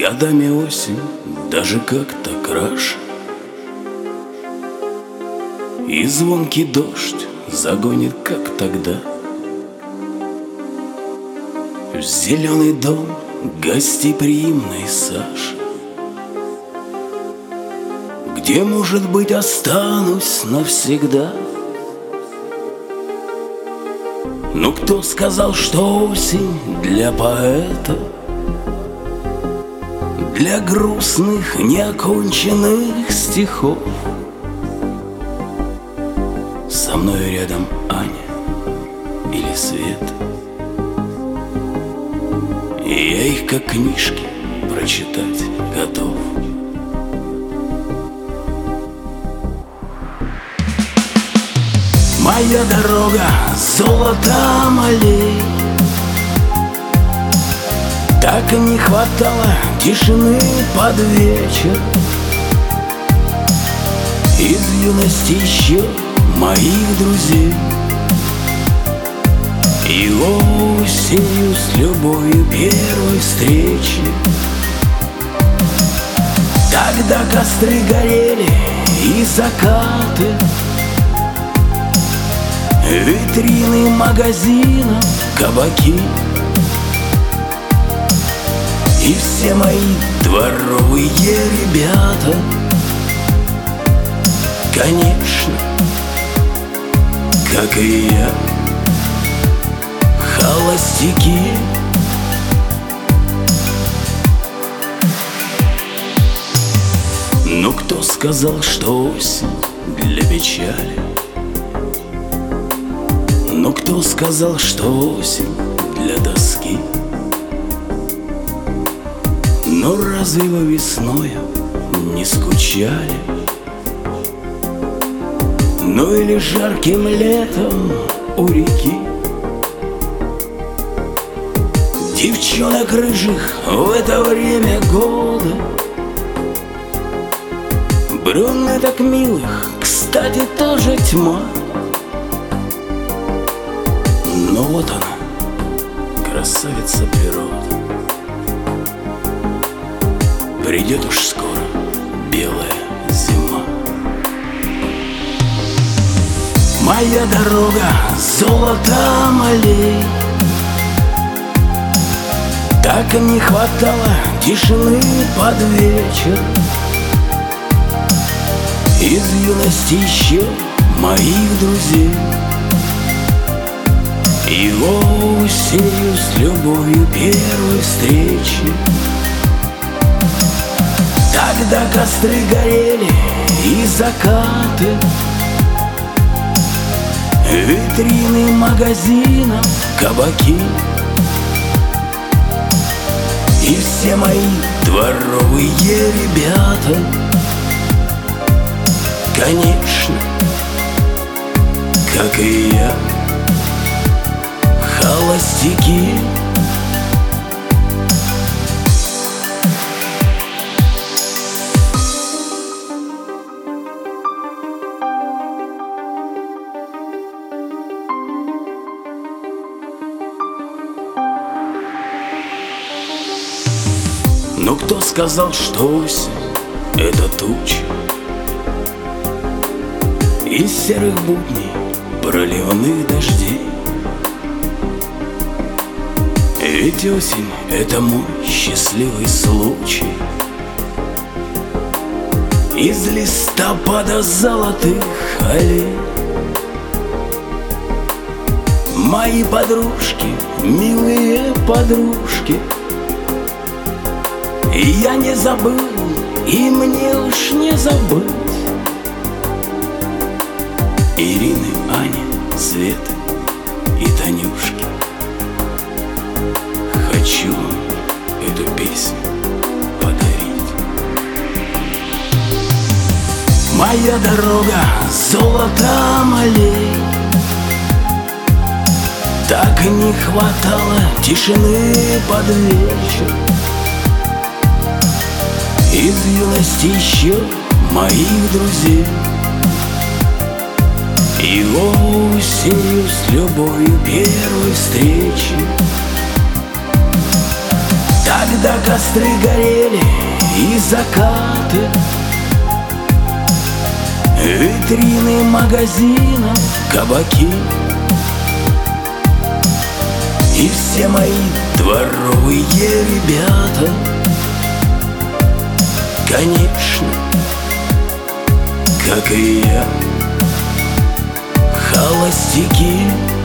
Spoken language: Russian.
годами осень даже как-то краше, и звонкий дождь загонит, как тогда, в зеленый дом гостеприимной Саши, где, может быть, останусь навсегда. Ну кто сказал, что осень для поэта, для грустных неоконченных стихов? Со мной рядом Аня или Света, и я их как книжки прочитать готов. Моя дорога золотом аллей, так не хватало тишины под вечер. Из юности еще моих друзей, и осенью с любовью первой встречи, когда костры горели и закаты, витрины магазинов, кабаки, и все мои дворовые ребята, конечно, как и я, холостяки. Ну кто сказал, что осень для печали? Ну кто сказал, что осень для тоски? Но разве вы весною не скучали? Ну или жарким летом у реки? Девчонок рыжих в это время года, брюнеток милых, кстати, тоже тьма. Но вот она, красавица природа, придет уж скоро белая зима. Моя дорога золотом аллей, так не хватало тишины под вечер. Из юности еще моих друзей, и осенью с любовью первой встречи, когда костры горели и закаты, витрины магазинов, кабаки, и все мои дворовые ребята, конечно, как и я, холостяки. Но кто сказал, что осень — это туча из серых будней, проливных дождей? Ведь осень — это мой счастливый случай. Из листопада золотых аллей мои подружки, милые подружки, и я не забыл, и мне уж не забыть Ирины, Ани, Светы и Танюшки. Хочу вам эту песню подарить. Моя дорога золотом аллей, так не хватало тишины под вечер. Из юности еще моих друзей, и осенью с любовью первой встречи, Когда костры горели и закаты, витрины магазинов, кабаки, и все мои дворовые ребята, конечно, как и я, холостяки.